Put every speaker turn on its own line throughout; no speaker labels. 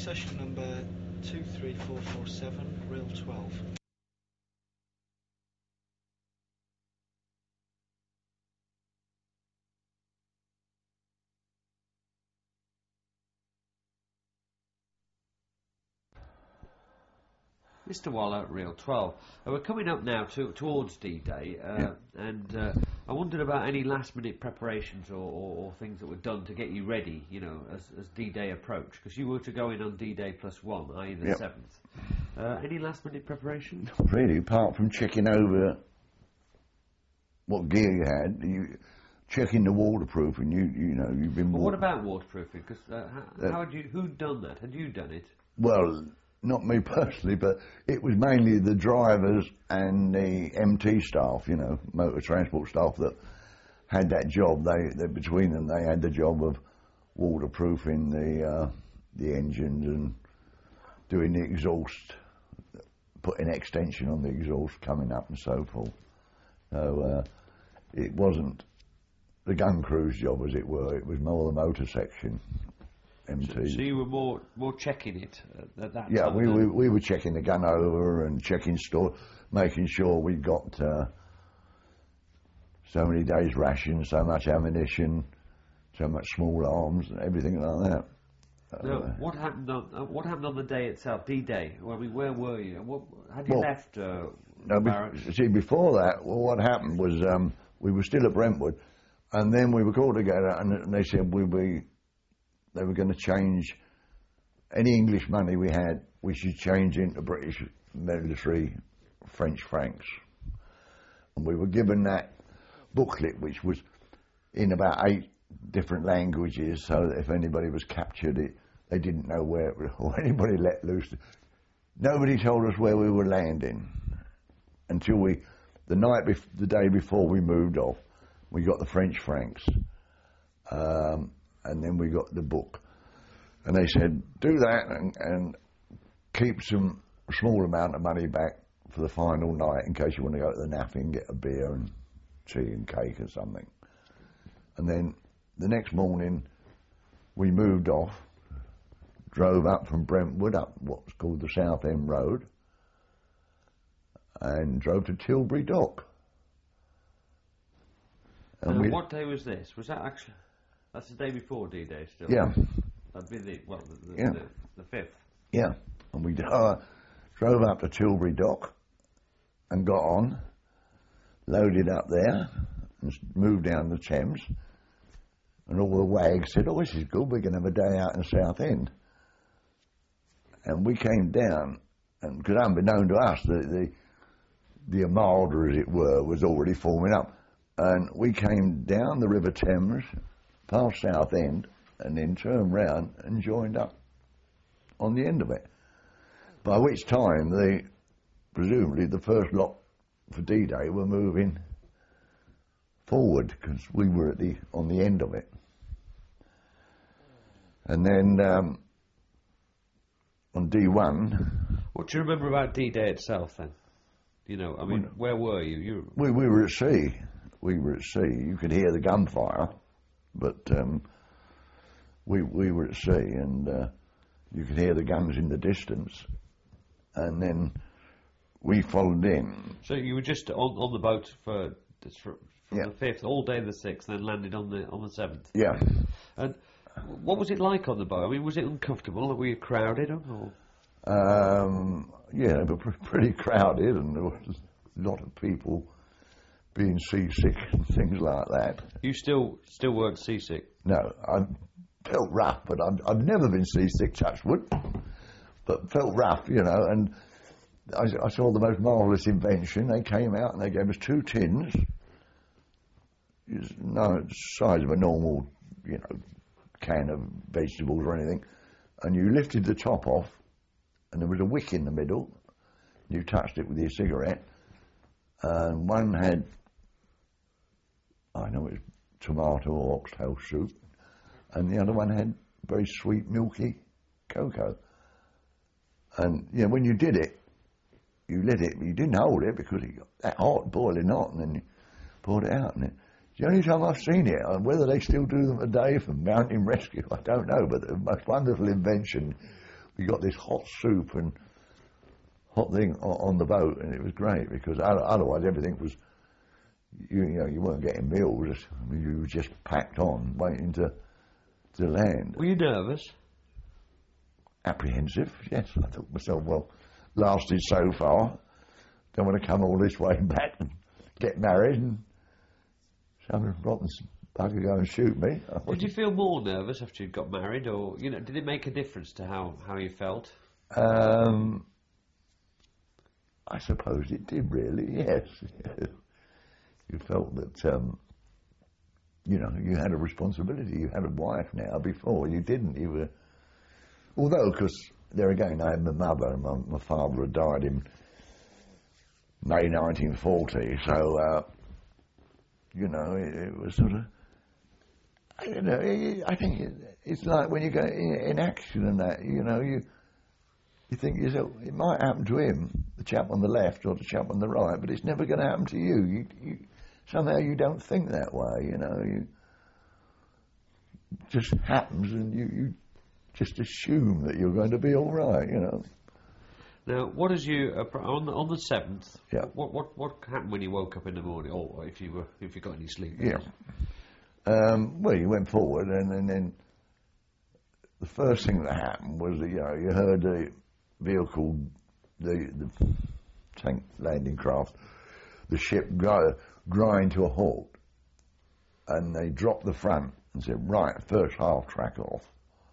session number 23447, reel 12.
Mr. Waller, reel 12. We're coming up now towards D-Day, and I wondered about any last-minute preparations or things that were done to get you ready, you know, as D-Day approached, because you were to go in on D-Day +1, i.e. the 7th. Any last-minute preparations?
Not really, apart from checking over what gear you had, checking the waterproofing. You've been.
Well, what about waterproofing? Because who'd done that? Had you done it?
Well, not me personally, but it was mainly the drivers and the MT staff, motor transport staff, that had that job. They between them, they had the job of waterproofing the engines and doing the exhaust, putting extension on the exhaust coming up and so forth. So it wasn't the gun crew's job, as it were. It was more the motor section. MT.
So you were more checking it at that time?
Yeah, we were checking the gun over and checking store, making sure we got so many days rations, so much ammunition, so much small arms, and everything like that.
Now, what happened on the day itself, D-Day? Where were you? Had you left?
See, before that, what happened was we were still at Brentwood, and then we were called together, and they said they were going to change any English money we had, we should change into British military French francs. And we were given that booklet, which was in about 8 different languages, so that if anybody was captured, they didn't know where it was, or anybody let loose. Nobody told us where we were landing until the day before we moved off, we got the French francs. And then we got the book. And they said, do that and keep some small amount of money back for the final night in case you want to go to the Naffy and get a beer and tea and cake or something. And then the next morning we moved off, drove up from Brentwood up what's called the South End Road, and drove to Tilbury Dock.
And what day was this? Was that actually... That's the day before D-Day still?
Yeah.
That'd be the 5th?
Yeah. And we drove up to Tilbury Dock and got on, loaded up there, and moved down the Thames. And all the wags said, this is good, we're going to have a day out in the South End. And we came down, and because unbeknown to us, the Armada, as it were, was already forming up. And we came down the River Thames, past South End, and then turned round and joined up on the end of it. By which time, presumably the first lot for D-Day were moving forward, because we were on the end of it. And then on D1...
What do you remember about D-Day itself then? Where were you?
We were at sea. We were at sea. You could hear the gunfire. But we were at sea, and you could hear the guns in the distance, and then we followed in.
So you were just on the boat from the 5th, all day the 6th, then landed on the 7th?
Yeah.
And what was it like on the boat? I mean, was it uncomfortable? Were you crowded? Or?
Yeah, but pretty crowded, and there was a lot of people being seasick and things like that.
You still weren't seasick?
No, I felt rough, but I've never been seasick, touch wood, but felt rough, and I saw the most marvellous invention. They came out and they gave us 2 tins, the size of a normal, can of vegetables or anything, and you lifted the top off, and there was a wick in the middle. You touched it with your cigarette, and one had, I know it was tomato or oxtail soup, and the other one had very sweet, milky cocoa. And when you did it, you lit it, but you didn't hold it because it got that hot, boiling hot, and then you poured it out. And it's the only time I've seen it. And whether they still do them today for mountain rescue, I don't know. But the most wonderful invention we got this hot soup and hot thing on the boat, and it was great because otherwise everything was, you know, you weren't getting meals. I mean, you were just packed on, waiting to land.
Were you nervous?
Apprehensive, yes. I thought to myself, well, lasted so far. Don't want to come all this way back and get married and some rotten bugger go and shoot me.
Did you feel more nervous after you'd got married, or you know, did it make a difference to how you felt?
I suppose it did, really. Yes, you felt that you know, you had a responsibility. You had a wife now. Before you didn't. You were, although, because there again, I had my mother and my father had died in May 1940. So you know, it was sort of. I don't know. I think it's like when you go in action and that. You know, you think to yourself, it might happen to him, the chap on the left or the chap on the right, but it's never going to happen to you. Somehow you don't think that way. You know, it just happens, and you just assume that you're going to be all right. You know.
Now, what is you on the 7th?
Yeah.
What happened when you woke up in the morning, or if you got any sleep?
Yeah. Well, you went forward, and then the first thing that happened was that, you know, you heard the vehicle, the tank landing craft, the ship grind to a halt, and they dropped the front and said, right, first half track off.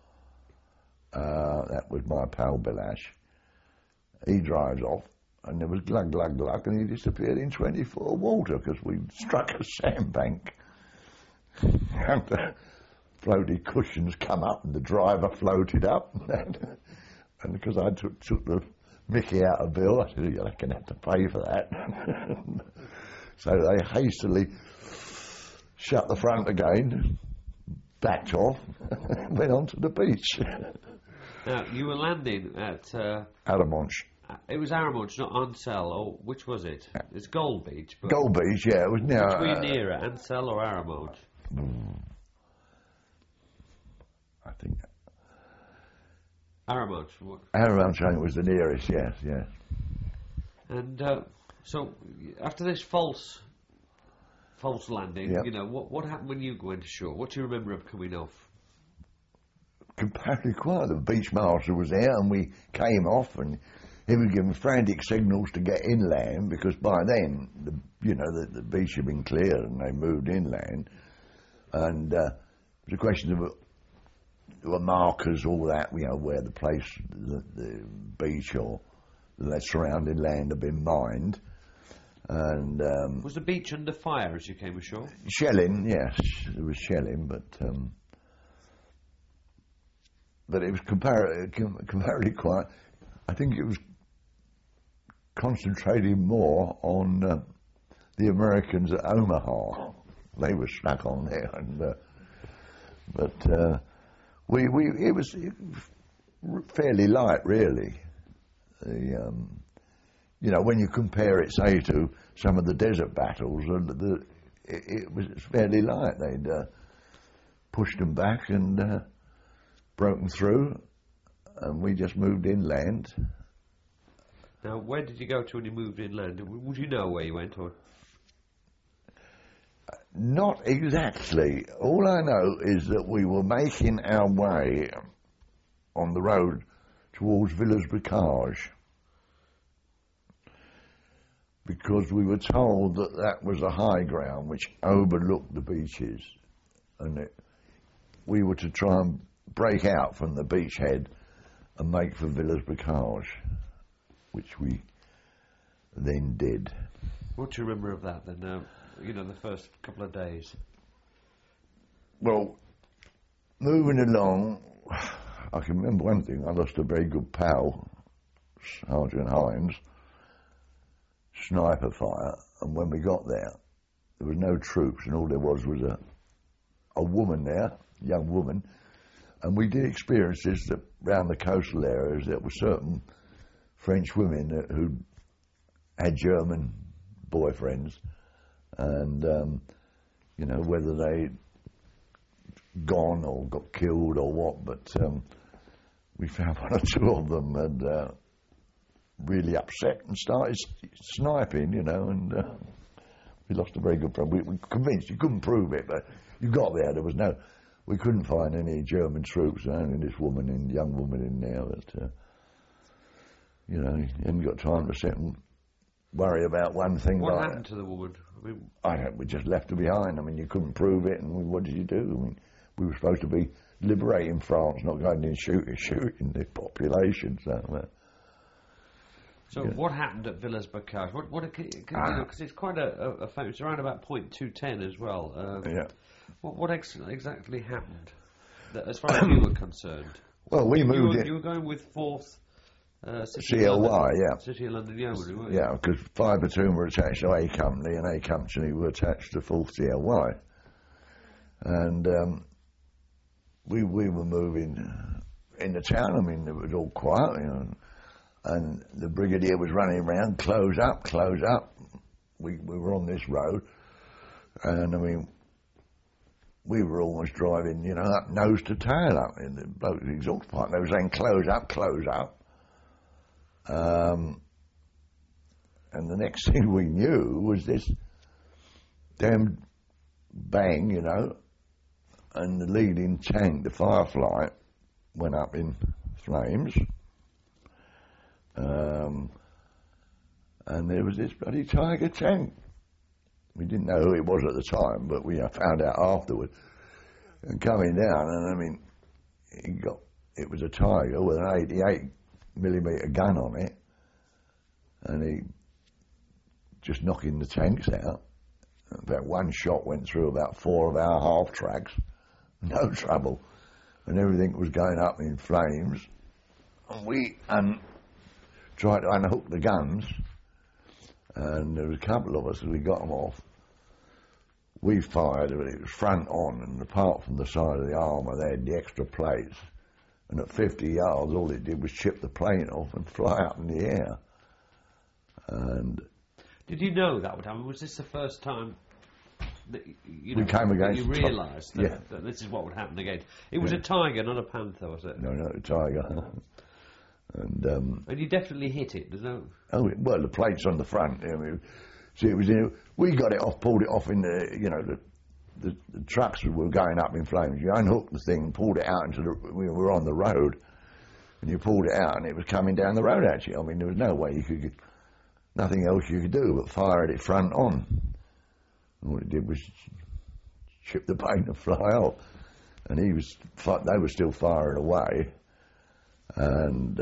That was my pal Bill Ash. He drives off, and there was glug, glug, glug, and he disappeared in 20 foot of water because we struck a sandbank. And the floaty cushions come up, and the driver floated up. And because I took the mickey out of Bill, I said, you're going to have to pay for that. So they hastily shut the front again, backed off, and went on to the beach.
Now, you were landing at...
Arromanches.
It was Arromanches, not Ansel, or which was it? It's Gold Beach. But
Gold Beach, yeah. It was now...
Which were you nearer, Ansel or Arromanches?
I think...
Arromanches.
Arromanches, I think, was the nearest, yes.
And so, after this false landing,
Yep.
you know, what happened when you went ashore? What do you remember of coming off?
Comparatively quiet. The beach master was there, and we came off, and he was giving frantic signals to get inland, because by then, the beach had been cleared and they moved inland, and it was a question of there were markers, all that, you know, where the place, the beach or the surrounding land had been mined, and
was the beach under fire as you came ashore?
Shelling, yes, there was shelling, but it was comparatively quiet. I think it was concentrating more on the Americans at Omaha. They were stuck on there, and it was fairly light, really. You know, when you compare it, say, to some of the desert battles, it was fairly light. They'd pushed them back and broken through, and we just moved inland.
Now, where did you go to when you moved inland? Would you know where you went, or...?
Not exactly. All I know is that we were making our way on the road towards Villers-Bocage, because we were told that that was a high ground which overlooked the beaches, and we were to try and break out from the beachhead and make for Villers-Bocage, which we then did.
What do you remember of that then? You know, the first couple of days.
Well, moving along, I can remember one thing. I lost a very good pal, Sergeant Hines, sniper fire, and when we got there was no troops, and all there was a woman there, young woman, and we did experience this, that around the coastal areas there were certain French women who had German boyfriends, and you know, whether they'd gone or got killed or what, but we found one or two of them and really upset and started sniping, you know, and we lost a very good friend. We were convinced, you couldn't prove it, but you got there was no, we couldn't find any German troops, only this young woman in there that, you know, you hadn't got time to sit and worry about one thing.
What happened to the woman?
We just left her behind. I mean, you couldn't prove it, and what did you do? I mean, we were supposed to be liberating France, not going in shooting the population.
So
yeah.
What happened at Villers-Bocage? Because it's quite a famous. It's around about .210 as well.
Yeah.
What exactly happened, as far as you were concerned?
Well, we moved in.
You were going with 4th
CLY, yeah.
City of London Yeomanry, weren't you?
Yeah, because 5 platoon were attached to A Company, and A Company were attached to 4th CLY. And we were moving in the town. I mean, it was all quiet, you know, and the brigadier was running around, close up. We were on this road, and I mean, we were almost driving, you know, up nose to tail up in the bloke's exhaust pipe. They were saying, close up. And the next thing we knew was this damn bang, you know, and the leading tank, the Firefly, went up in flames. And there was this bloody Tiger tank. We didn't know who it was at the time, but we found out afterward. And coming down, and I mean, it was a Tiger with an 88mm gun on it, and he just knocking the tanks out. About one shot went through about 4 of our half tracks, no trouble, and everything was going up in flames. And we tried to unhook the guns, and there was a couple of us, and we got them off. We fired, but it was front on, and apart from the side of the armour, they had the extra plates. And at 50 yards, all it did was chip the plane off and fly up in the air. And
did you know that would happen? Was this the first time that you realised that this is what would happen again? It was a Tiger, not a Panther, was it?
No, a Tiger. And
you definitely hit it. There's no.
Oh well, the plate's on the front. I mean, see, it was we got it off, pulled it off in the, you know, the trucks were going up in flames. You unhooked the thing, pulled it out we were on the road, and you pulled it out, and it was coming down the road at you. I mean, there was no way you could, nothing else you could do but fire it front on. And what it did was chip the paint and fly off. And they were still firing away. And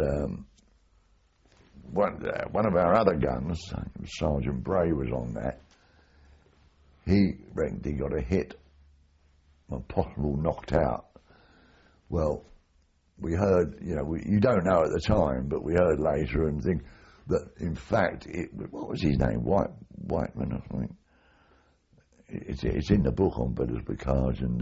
one of our other guns, Sergeant Bray, was on that. He reckoned he got a hit, a possible knocked out. Well, we heard, you know, you don't know at the time, but we heard later and think that in fact, what was his name? Whiteman or something. It's in the book on Villers-Bocage, and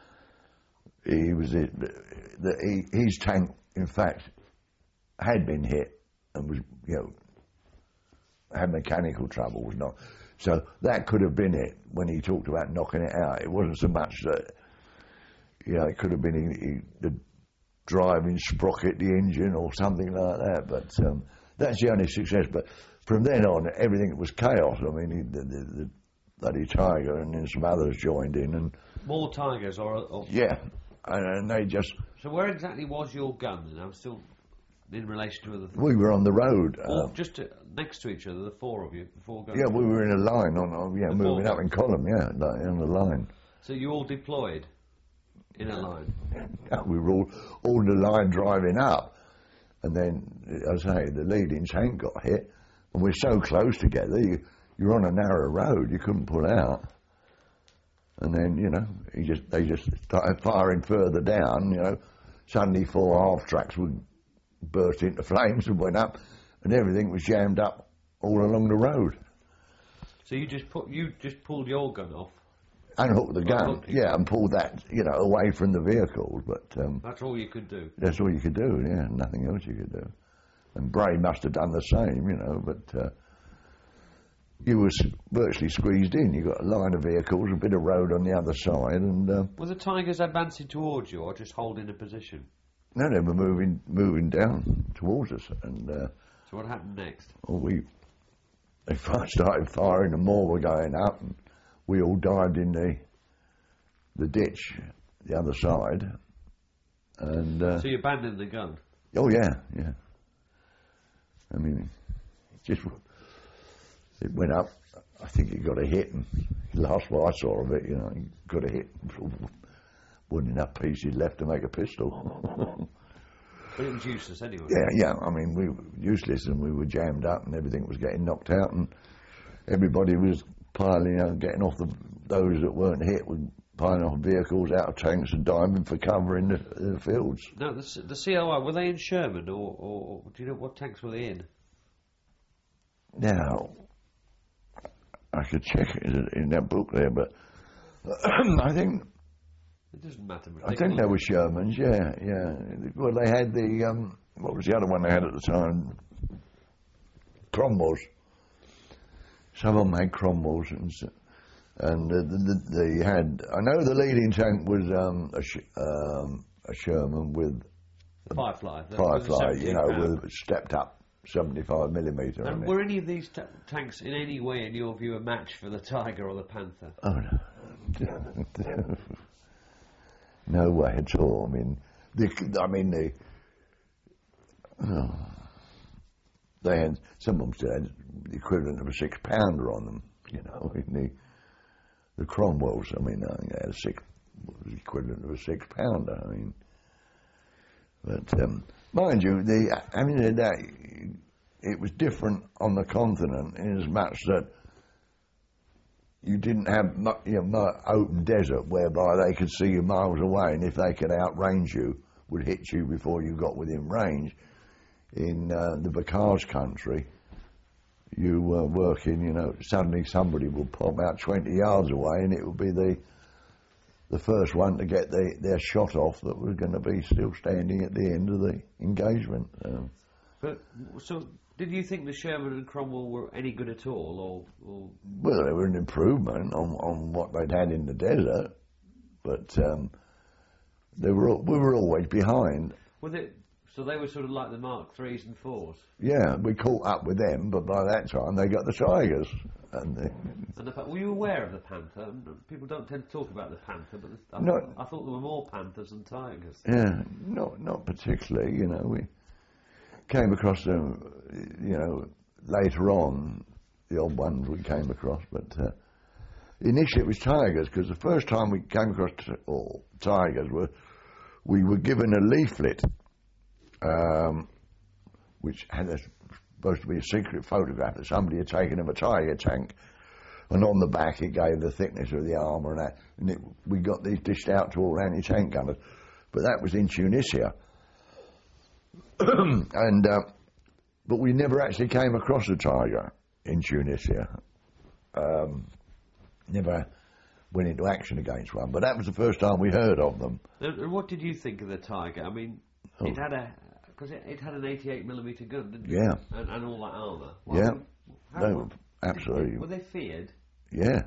his tank, in fact, had been hit and was, you know, had mechanical trouble, was not. So that could have been it when he talked about knocking it out. It wasn't so much that, you know, it could have been the driving sprocket, the engine, or something like that. But that's the only success. But from then on, everything was chaos. I mean, the bloody Tiger and then some others joined in. And
more Tigers, or
yeah, and they just.
So where exactly was your gun? And I'm still in relation to other things.
We were on the road.
Just next to each other, the 4 of you, the 4 guns.
Yeah, we were in a line moving up in column, on the line.
So you all deployed in a line?
Yeah, we were all in the line driving up. And then, as I say, the leading tank got hit, and we're so close together, you're on a narrow road, you couldn't pull out. And then, you know, they just started firing further down, you know. Suddenly 4 half tracks would burst into flames and went up, and everything was jammed up all along the road.
So you just pulled your gun off?
Unhooked the gun, and pulled that, you know, away from the vehicles. But
that's all you could do?
That's all you could do, yeah, nothing else you could do. And Bray must have done the same, you know, but you were virtually squeezed in. You got a line of vehicles, a bit of road on the other side, and...
Were the Tigers advancing towards you, or just holding a position?
No, they were moving down towards us, and
So what happened next?
they started firing, and more were going up, and we all dived in the ditch, the other side, and
So you abandoned the gun?
oh yeah. I mean, it went up. I think it got a hit, and last what I saw of it, you know, it got a hit. Wasn't enough pieces left to make a pistol.
But it was useless anyway.
Yeah. I mean, we were useless, and we were jammed up, and everything was getting knocked out, and everybody was piling, getting off those that weren't hit were piling off vehicles out of tanks and diving for cover in the fields.
Now, the COI, were they in Sherman, or do you know what tanks were they in?
Now, I could check it in that book there, but I think
It doesn't matter.
they were Shermans, yeah. Well, they had the, what was the other one they had at the time? Cromwells. Some of them had Cromwells, and they had, I know the leading tank was a Sherman with
Firefly.
Firefly,
£17.
with stepped up 75mm on
And
it.
were any of these tanks in any way, in your view, a match for the Tiger or the Panther?
Oh, no. No way at all. I mean, they had, some of them still had the equivalent of a 6-pounder on them, in the Cromwells. I mean, I think they had was the equivalent of a 6-pounder. I mean, but mind you, it was different on the continent in as much that you didn't have open desert whereby they could see you miles away, and if they could outrange you, would hit you before you got within range. In the Bacars country, you were working, suddenly somebody would pop out 20 yards away, and it would be the first one to get their shot off that was going to be still standing at the end of the engagement.
But so, did you think the Sherman and Cromwell were any good at all, or?
Well, they were an improvement on what they'd had in the desert, but we were always behind.
So they were sort of like the Mark IIIs and IVs?
Yeah, we caught up with them, but by that time they got the Tigers.
Were you aware of the Panther? People don't tend to talk about the Panther, but I thought there were more Panthers than Tigers.
Yeah, not particularly. We came across them, later on, the old ones we came across, but initially it was Tigers, because the first time we came across Tigers, we were given a leaflet, which had supposed to be a secret photograph that somebody had taken of a Tiger tank, and on the back it gave the thickness of the armour and that, and we got these dished out to all anti-tank gunners, but that was in Tunisia. But we never actually came across a Tiger in Tunisia. Never went into action against one, but that was the first time we heard of them.
And what did you think of the Tiger? I mean, it had an 88mm gun, didn't it?
Yeah.
And all that armour.
Yeah. Absolutely.
Were they feared?
Yeah.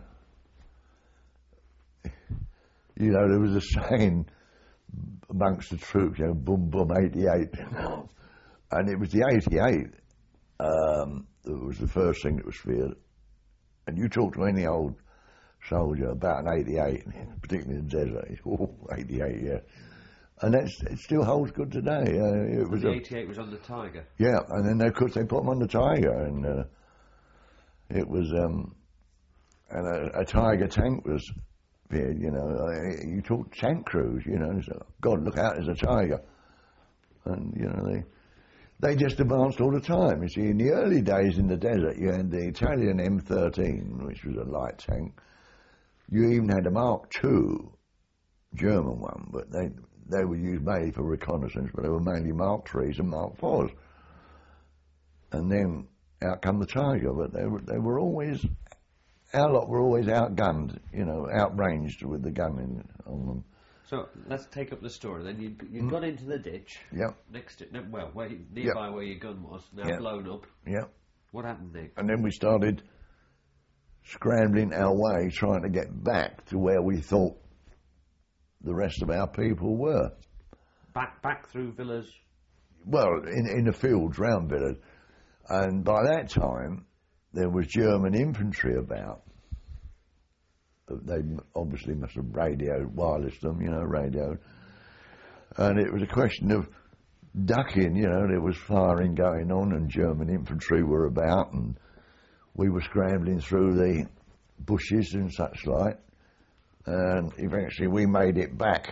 There was a saying amongst the troops, boom, boom, 88. And it was the 88 that was the first thing that was feared. And you talk to any old soldier about an 88, particularly in the desert, 88, yeah. And it still holds good today.
The 88 was on the Tiger.
Yeah, and then of course they put them on the Tiger, and it was, and a Tiger tank was feared. You talk tank crews, so, God, look out, there's a Tiger, and they just advanced all the time. You see, in the early days in the desert, you had the Italian M13, which was a light tank. You even had a Mark II German one, but they were used mainly for reconnaissance, but they were mainly Mark IIIs and Mark IVs. And then out come the Tiger, but they were always, our lot were always outgunned, outranged with the gun on them.
So let's take up the story then. You got into the ditch.
Yep.
Next to, nearby where your gun was, now blown up.
Yep.
What happened next?
And then we started scrambling our way, trying to get back to where we thought the rest of our people were.
back through villas.
Well, in the fields round Villars. And by that time, there was German infantry about. They obviously must have wireless them, radioed. And it was a question of ducking, there was firing going on and German infantry were about and we were scrambling through the bushes and such like. And eventually we made it back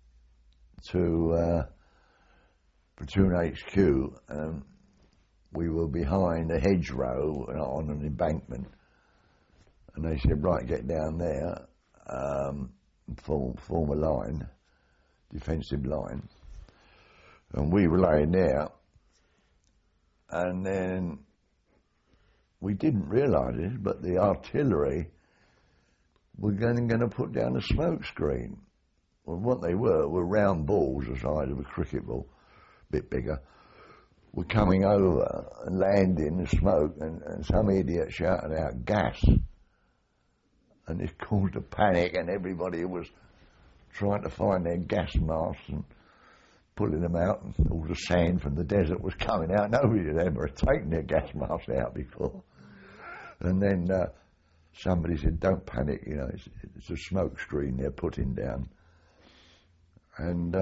to Platoon HQ, and we were behind a hedgerow on an embankment. And they said, right, get down there, form a line, defensive line. And we were laying there, and then we didn't realise it, but the artillery were going to put down a smoke screen. Well, what they were round balls the size of a cricket ball, a bit bigger, were coming over and landing the smoke, and some idiot shouted out gas. And it caused a panic, and everybody was trying to find their gas masks and pulling them out, and all the sand from the desert was coming out. Nobody had ever taken their gas masks out before. And then somebody said, don't panic, it's a smoke screen they're putting down. And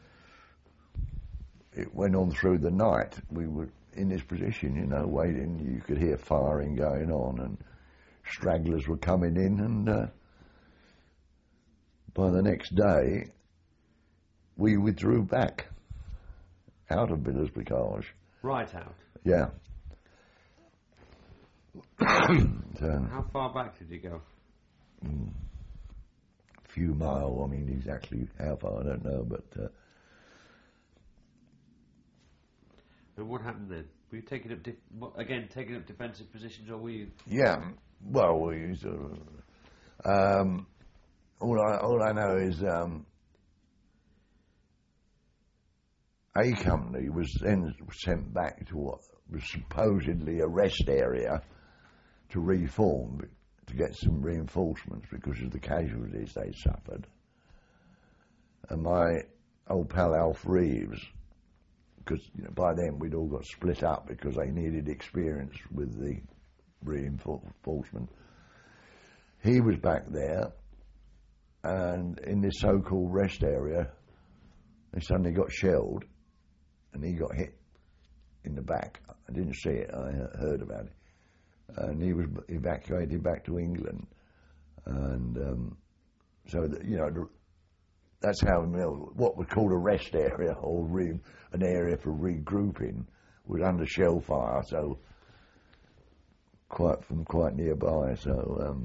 it went on through the night. We were in this position, waiting. You could hear firing going on, and stragglers were coming in, and by the next day, we withdrew back out of Villers-Bocage.
Right out?
Yeah.
How far back did you go?
A few miles, I mean exactly how far, I don't know, but...
And what happened then? Were you taking up, taking up defensive positions, or were you...
Yeah, well, we sort of... all I know is A Company was then sent back to what was supposedly a rest area to reform, to get some reinforcements because of the casualties they suffered. And my old pal Alf Reeves, because by then we'd all got split up because they needed experience with the reinforcement. He was back there, and in this so-called rest area, they suddenly got shelled, and he got hit in the back. I didn't see it, I heard about it. And he was evacuated back to England. And that's how what was called a rest area, or an area for regrouping, was under shell fire, so quite nearby. So,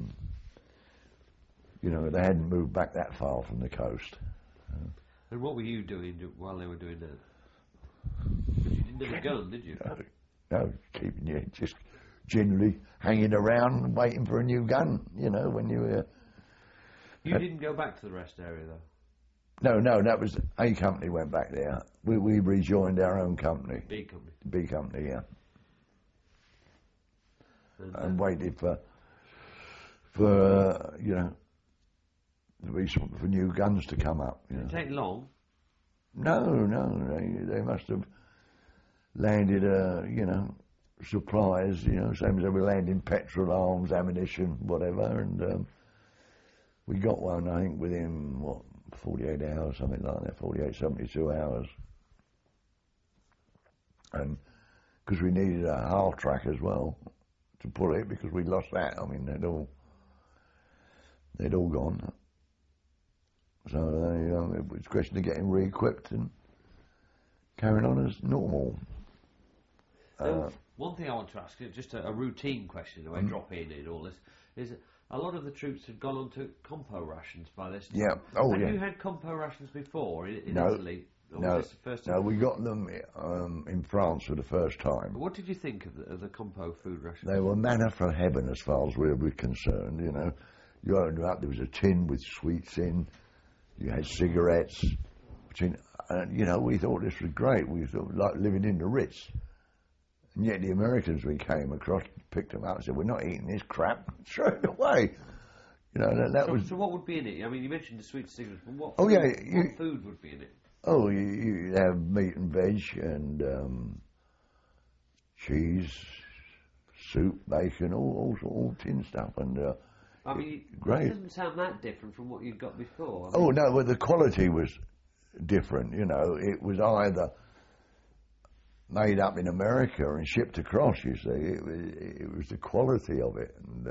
they hadn't moved back that far from the coast.
And what were you doing while they were doing that? Because you didn't have a gun, did you?
No, keeping you just generally hanging around and waiting for a new gun, when you were...
You didn't go back to the rest area, though?
No, that was... A Company went back there. We rejoined our own company.
B Company?
B Company, yeah. And waited for new guns to come up.
Did it take long?
No, they must have landed, supplies, same as they were landing petrol, arms, ammunition, whatever, and we got one, I think, within, 48 hours, something like that, 48, 72 hours. And because we needed a half track as well to pull it, because we'd lost that. I mean, they'd all gone. So it was a question of getting re-equipped and carrying on as normal.
One thing I want to ask you, just a routine question, I drop in all this, is a lot of the troops had gone on to compo rations by this time.
Yeah.
Have you had compo rations before in Italy? Or
No.
Was this the first time?
No, we got them in France for the first time.
What did you think of the compo food rations?
They were manna from heaven as far as we were concerned, You opened them up, there was a tin with sweets in, you had cigarettes, we thought this was great. We thought like living in the Ritz. And yet the Americans we came across picked them up and said, we're not eating this crap, throw it away.
So what would be in it? I mean, you mentioned the sweet cigarettes, but what food would be in it?
Oh, you have meat and veg and cheese, soup, bacon, all tin stuff, and
I mean,
great.
It doesn't sound that different from what you'd got before.
Oh no, well the quality was different. You know, it was either made up in America and shipped across. You see, it was the quality of it, and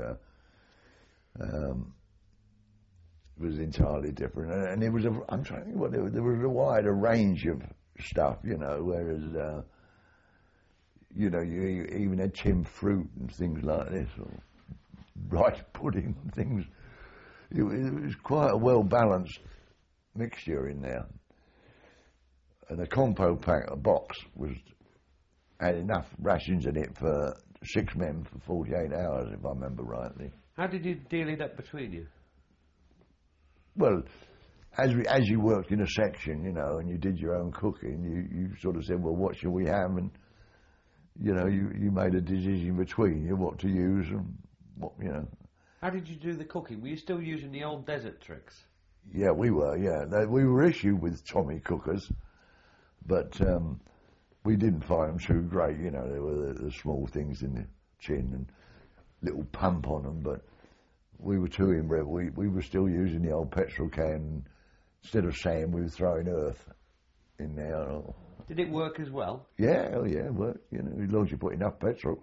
it was entirely different. And it was I'm trying to think what there was a wider range of stuff. You know, whereas you know you even had tinned fruit and things like this, or rice pudding and things. It was quite a well balanced mixture in there. And a compo pack, a box, had enough rations in it for 6 men for 48 hours, if I remember rightly.
How did you deal it up between you?
Well, as you worked in a section, you know, and you did your own cooking, you sort of said, well, what shall we have? And, you know, you made a decision between you what to use and what, you know.
How did you do the cooking? Were you still using the old desert tricks?
Yeah, we were, yeah. We were issued with Tommy cookers, but we didn't find them too great, you know. There were the small things in the tin and little pump on them, but we were too inbred. We were still using the old petrol can. Instead of sand, we were throwing earth in there.
Did it work as well?
Yeah, oh yeah, it worked, you know, as long as you put enough petrol.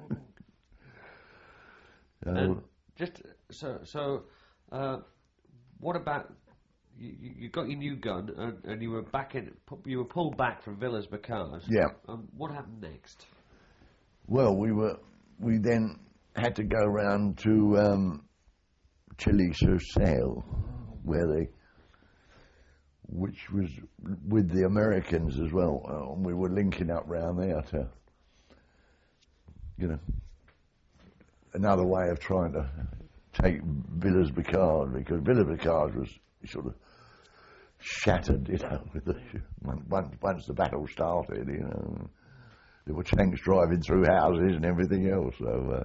Just so, what about you got your new gun and you were you were pulled back from Villas Bacars?
Yeah.
What happened next?
Well, we then had to go round to Chilly-sur-Sale, which was with the Americans as well, and we were linking up round there to, you know, another way of trying to take Villas Bacars, because Villas Bacars was sort of shattered, you know, once the battle started, you know. There were tanks driving through houses and everything else, so...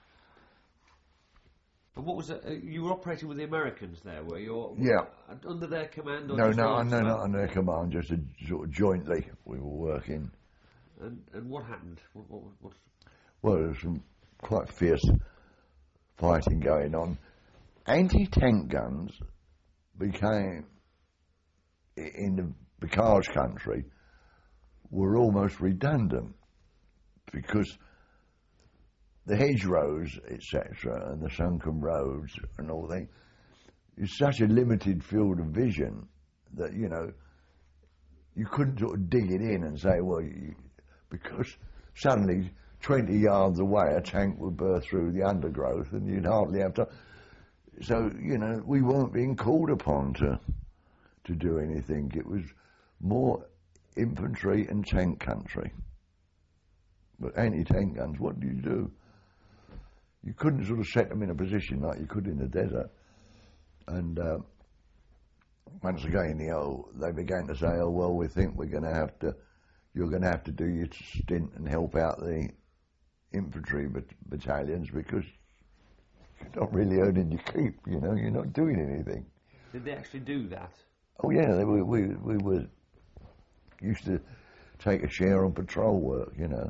And what was it? You were operating with the Americans there, were you?
Yeah.
Under their command? Or
No,
not
under their command, just sort of jointly we were working.
And what happened? What?
Well, there was some quite fierce fighting going on. Anti-tank guns became, in the Bacars country, were almost redundant because the hedgerows, etc., and the sunken roads and all that, is such a limited field of vision that, you know, you couldn't sort of dig it in and say, well, because suddenly 20 yards away a tank would burst through the undergrowth and you'd hardly have to... So, you know, we weren't being called upon to do anything. It was more infantry and tank country. But anti-tank guns, what do you do? You couldn't sort of set them in a position like you could in the desert. And once again, they began to say, oh, well, we think you're going to have to do your stint and help out the infantry battalions because you're not really earning your keep, you know, you're not doing anything.
Did they actually do that?
Oh, yeah, we were used to take a share on patrol work, you know,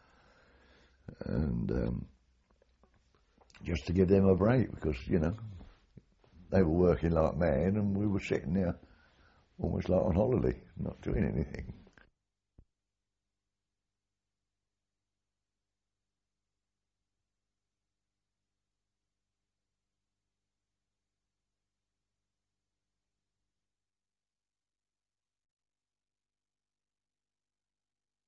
and just to give them a break because, you know, they were working like mad and we were sitting there almost like on holiday, not doing anything.